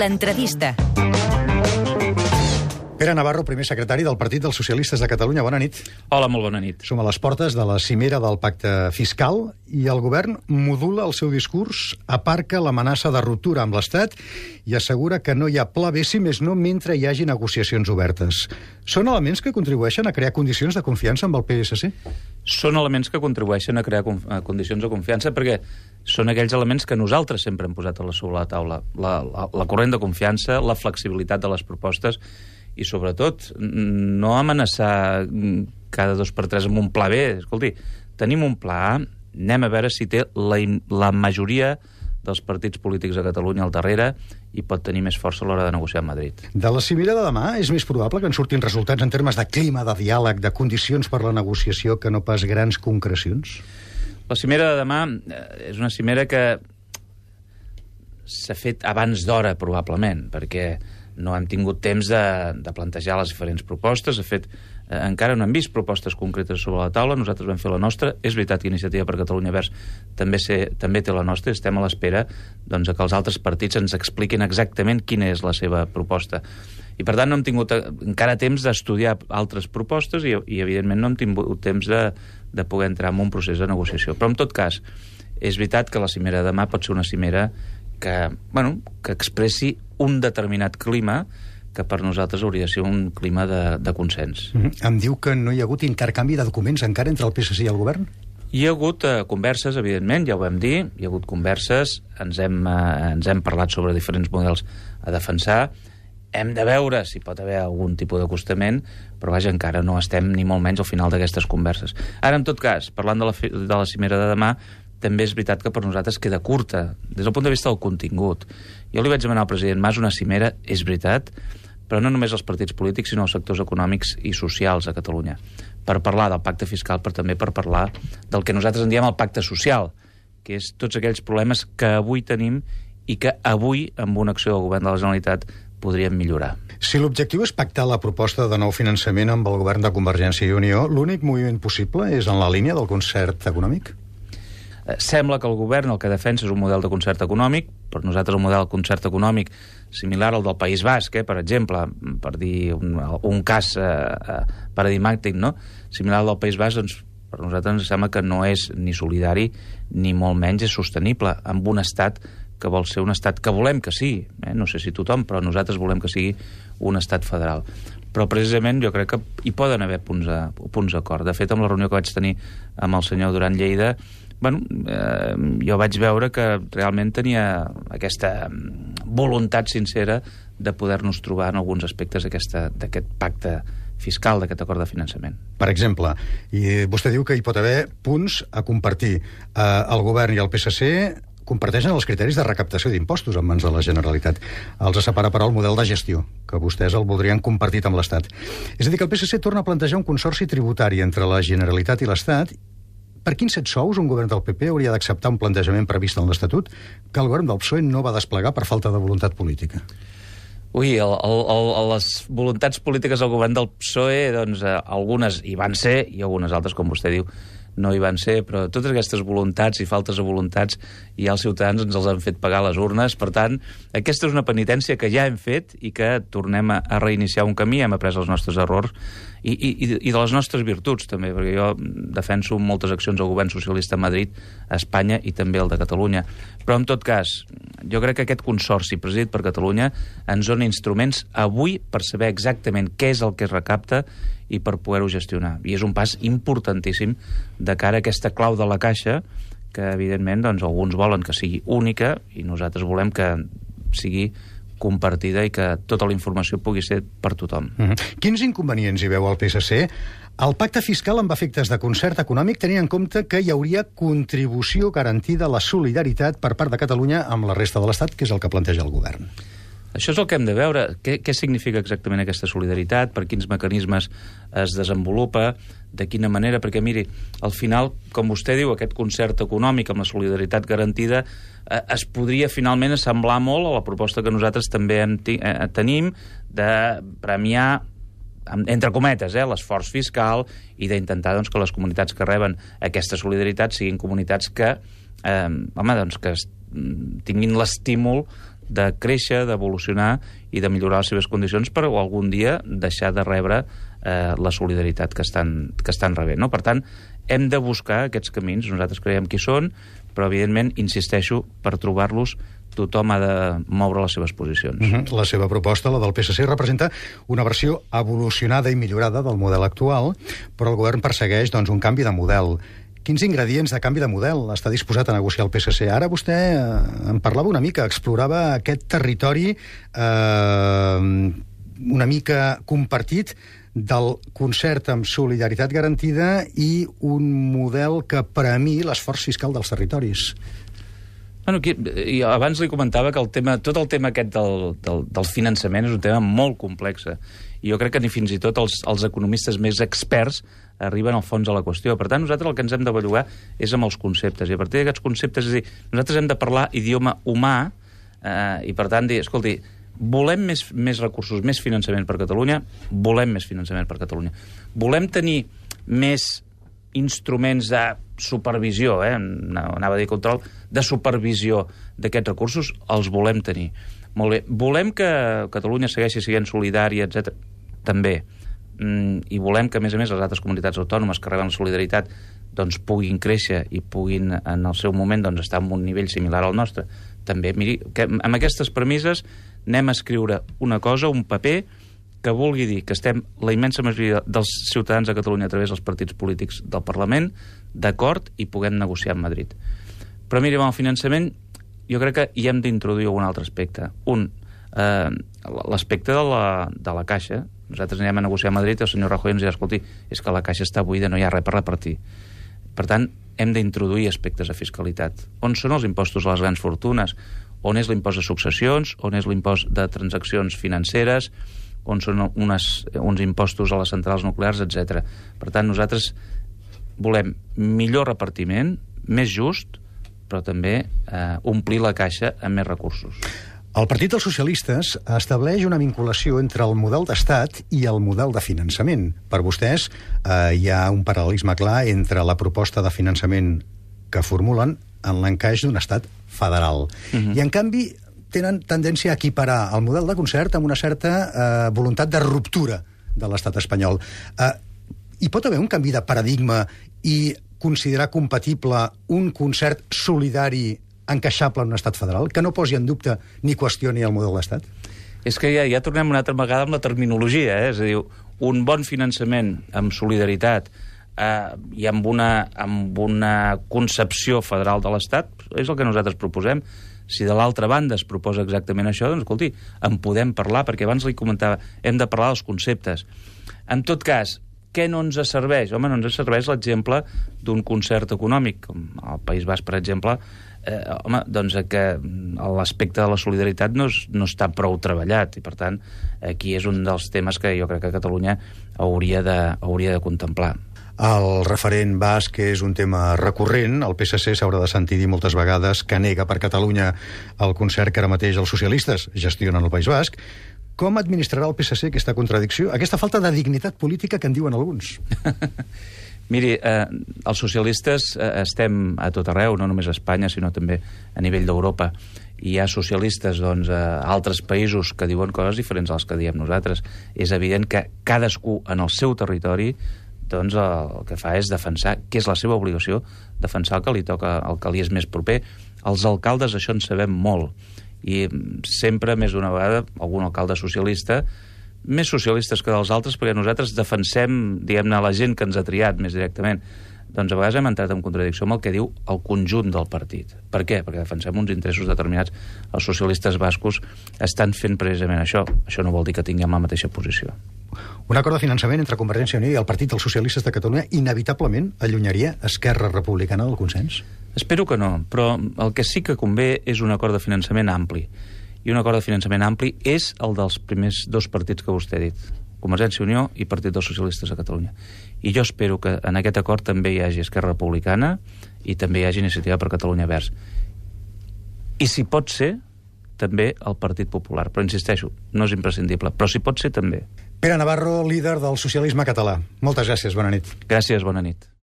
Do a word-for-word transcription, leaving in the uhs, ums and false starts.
L'entrevista. Pere Navarro, primer secretari del Partit dels Socialistes de Catalunya. Bona nit. Hola, molt bona nit. Som a les portes de la cimera del pacte fiscal i el govern modula el seu discurs, aparca l'amenaça de ruptura amb l'Estat i assegura que no hi ha pla B, si més no, mentre hi hagi negociacions obertes. Són elements que contribueixen a crear condicions de confiança amb el P S C? Són elements que contribueixen a crear condicions de confiança perquè són aquells elements que nosaltres sempre hem posat a la sobre la taula. La, la, la corrent de confiança, la flexibilitat de les propostes i, sobretot, no amenaçar cada dos per tres amb un pla B. Escolti, tenim un pla A, anem a veure si té la, la majoria dels partits polítics a Catalunya al darrere i pot tenir més força a l'hora de negociar amb Madrid. De la cimera de demà és més probable que en surtin resultats en termes de clima, de diàleg, de condicions per la negociació, que no pas grans concrecions? La cimera de demà és una cimera que s'ha fet abans d'hora, probablement, perquè no hem tingut temps de, de plantejar les diferents propostes. De fet, eh, encara no hem vist propostes concretes sobre la taula. Nosaltres vam fer la nostra. És veritat que Iniciativa per Catalunya Verds també, ser, també té la nostra. Estem a l'espera doncs, que els altres partits ens expliquin exactament quina és la seva proposta. I, per tant, no hem tingut encara temps d'estudiar altres propostes i, i evidentment, no hem tingut temps de, de poder entrar en un procés de negociació. Però, en tot cas, és veritat que la cimera de demà pot ser una cimera que, bueno, que expressi un determinat clima que per nosaltres hauria de ser un clima de, de consens. Mm-hmm. Em diu que no hi ha hagut intercanvi de documents encara entre el P S C i el govern? Hi ha hagut eh, converses, evidentment, ja ho vam dir, hi ha hagut converses, ens hem, eh, ens hem parlat sobre diferents models a defensar, hem de veure si pot haver algun tipus d'acostament, però vaja, encara no estem ni molt menys al final d'aquestes converses. Ara, en tot cas, parlant de la, de la cimera de demà, també és veritat que per nosaltres queda curta, des del punt de vista del contingut. Jo li vaig demanar al president Mas una cimera, és veritat, però no només els partits polítics, sinó els sectors econòmics i socials a Catalunya, per parlar del pacte fiscal, però també per parlar del que nosaltres en diem el pacte social, que és tots aquells problemes que avui tenim i que avui, amb una acció del govern de la Generalitat, podríem millorar. Si l'objectiu és pactar la proposta de nou finançament amb el govern de Convergència i Unió, l'únic moviment possible és en la línia del concert econòmic? Sembla que el govern el que defensa és un model de concert econòmic. Per nosaltres un model de concert econòmic similar al del País Basc, eh, per exemple, per dir un, un cas eh, paradigmàtic, no? Similar al del País Basc, doncs per nosaltres ens sembla que no és ni solidari ni molt menys és sostenible amb un estat que vol ser un estat que volem que sigui, eh? No sé si tothom, però nosaltres volem que sigui un estat federal. Però precisament jo crec que hi poden haver punts d'acord. De fet, amb la reunió que vaig tenir amb el senyor Duran Lleida, bueno, eh, jo vaig veure que realment tenia aquesta voluntat sincera de poder-nos trobar en alguns aspectes d'aquest pacte fiscal, d'aquest acord de finançament. Per exemple, i vostè diu que hi pot haver punts a compartir. Eh, el govern i el P S C comparteixen els criteris de recaptació d'impostos en mans de la Generalitat. Els separa, però, el model de gestió, que vostès el voldrien compartit amb l'Estat. És a dir, que el P S C torna a plantejar un consorci tributari entre la Generalitat i l'Estat. Per quins set sous un govern del P P hauria d'acceptar un plantejament previst en l'Estatut que el govern del P S O E no va desplegar per falta de voluntat política? Ui, el, el, el, les voluntats polítiques del govern del P S O E, doncs, eh, algunes hi van ser i algunes altres, com vostè diu, no hi van ser, però totes aquestes voluntats i faltes de voluntats ja els ciutadans ens els han fet pagar les urnes. Per tant, aquesta és una penitència que ja hem fet i que tornem a, a reiniciar un camí, hem après els nostres errors i, i, i de les nostres virtuts també, perquè jo defenso moltes accions del govern socialista a Madrid, a Espanya i també el de Catalunya. Però en tot cas, jo crec que aquest consorci presidit per Catalunya ens dona instruments avui per saber exactament què és el que es recapta i per poder-ho gestionar. I és un pas importantíssim de cara a aquesta clau de la caixa que, evidentment, doncs, alguns volen que sigui única i nosaltres volem que sigui compartida i que tota la informació pugui ser per tothom. Mm-hmm. Quins inconvenients hi veu el P S C? El pacte fiscal amb efectes de concert econòmic tenia en compte que hi hauria contribució garantida a la solidaritat per part de Catalunya amb la resta de l'Estat, que és el que planteja el govern. Això és el que hem de veure. Què, què significa exactament aquesta solidaritat? Per quins mecanismes es desenvolupa? De quina manera? Perquè, miri, al final, com vostè diu, aquest concert econòmic amb la solidaritat garantida eh, es podria finalment assemblar molt a la proposta que nosaltres també en eh, tenim de premiar, entre cometes, eh, l'esforç fiscal i d'intentar, doncs, que les comunitats que reben aquesta solidaritat siguin comunitats que, eh, home, doncs, que tinguin l'estímul de créixer, d'evolucionar i de millorar les seves condicions per algun dia deixar de rebre eh, la solidaritat que estan, que estan rebent. No? Per tant, hem de buscar aquests camins. Nosaltres creiem que hi són, però, evidentment, insisteixo, per trobar-los tothom ha de moure les seves posicions. Uh-huh. La seva proposta, la del P S C, representa una versió evolucionada i millorada del model actual, però el govern persegueix doncs, un canvi de model. Quins ingredients de canvi de model està disposat a negociar el P S C? Ara vostè eh, en parlava una mica, explorava aquest territori eh, una mica compartit del concert amb solidaritat garantida i un model que, per a mi, l'esforç fiscal dels territoris. Bueno, aquí, i abans li comentava que el tema, tot el tema aquest del, del, del finançament és un tema molt complex. I jo crec que ni fins i tot els, els economistes més experts arriben al fons de la qüestió. Per tant, nosaltres el que ens hem de bellugar és amb els conceptes. I a partir d'aquests conceptes, és a dir, nosaltres hem de parlar idioma humà eh, i, per tant, dir, escolti, volem més, més recursos, més finançament per Catalunya, volem més finançament per Catalunya. Volem tenir més instruments de supervisió, eh? anava a dir control, de supervisió d'aquests recursos, els volem tenir. Molt bé. Volem que Catalunya segueixi sent solidària, etcètera. També. Mm, I volem que, a més a més, les altres comunitats autònomes que reben la solidaritat doncs, puguin créixer i puguin, en el seu moment, doncs, estar en un nivell similar al nostre. També, miri, que amb aquestes premisses anem a escriure una cosa, un paper, que vulgui dir que estem, la immensa majoria dels ciutadans de Catalunya a través dels partits polítics del Parlament, d'acord i puguem negociar amb Madrid. Però miri, amb el finançament jo crec que hi hem d'introduir un altre aspecte. Un, eh, l'aspecte de la, de la Caixa. Nosaltres anem a negociar a Madrid i el senyor Rajoy ens dirà, escolti, és que la Caixa està buida, no hi ha res per repartir. Per tant, hem d'introduir aspectes de fiscalitat. On són els impostos a les grans fortunes? On és l'impost de successions? On és l'impost de transaccions financeres? On són unes, uns impostos a les centrals nuclears, etcètera. Per tant, nosaltres volem millor repartiment, més just, però també eh, omplir la caixa amb més recursos. El Partit dels Socialistes estableix una vinculació entre el model d'estat i el model de finançament. Per vostès eh, hi ha un paral·lelisme clar entre la proposta de finançament que formulen en l'encaix d'un estat federal. Uh-huh. I, en canvi, tenen tendència a equiparar el model de concert amb una certa eh, voluntat de ruptura de l'estat espanyol. Eh, hi pot haver un canvi de paradigma i considerar compatible un concert solidari encaixable en un estat federal, que no posi en dubte ni qüestioni el model d'estat? És que ja, ja tornem una altra vegada amb la terminologia, eh? És a dir, un bon finançament amb solidaritat eh, i amb una, amb una concepció federal de l'estat és el que nosaltres proposem. Si de l'altra banda es proposa exactament això, doncs, escolti, en podem parlar, perquè abans li comentava, hem de parlar dels conceptes. En tot cas, què no ens serveix? Home, no ens serveix l'exemple d'un concert econòmic, com al País Basc, per exemple, eh, home, doncs que l'aspecte de la solidaritat no, és, no està prou treballat, i per tant, aquí és un dels temes que jo crec que Catalunya hauria de, hauria de contemplar. El referent basc és un tema recurrent. El P S C s'haurà de sentir dir moltes vegades que nega per Catalunya el concert que ara mateix els socialistes gestionen al País Basc. Com administrarà el P S C aquesta contradicció, aquesta falta de dignitat política que en diuen alguns? Miri, eh, els socialistes eh, estem a tot arreu, no només a Espanya, sinó també a nivell d'Europa. I hi ha socialistes doncs, a altres països que diuen coses diferents a les que diem nosaltres. És evident que cadascú en el seu territori doncs el que fa és defensar, que és la seva obligació, defensar el que li toca, el que li és més proper. Els alcaldes això en sabem molt, i sempre, més d'una vegada, algun alcalde socialista, més socialistes que dels altres, perquè nosaltres defensem, diguem-ne, la gent que ens ha triat més directament. Doncs a vegades hem entrat en contradicció amb el que diu el conjunt del partit. Per què? Perquè defensem uns interessos determinats. Els socialistes bascos estan fent precisament això. Això no vol dir que tinguem la mateixa posició. Un acord de finançament entre Convergència i Unió i el Partit dels Socialistes de Catalunya inevitablement allunyaria Esquerra Republicana del consens? Espero que no, però el que sí que convé és un acord de finançament ampli. I un acord de finançament ampli és el dels primers dos partits que vostè ha dit, Convergència i Unió i Partit dels Socialistes de Catalunya. I jo espero que en aquest acord també hi hagi Esquerra Republicana i també hi hagi Iniciativa per Catalunya Verds. I si pot ser, també el Partit Popular. Però insisteixo, no és imprescindible, però si pot ser també. Pere Navarro, líder del socialisme català. Moltes gràcies, bona nit. Gràcies, bona nit.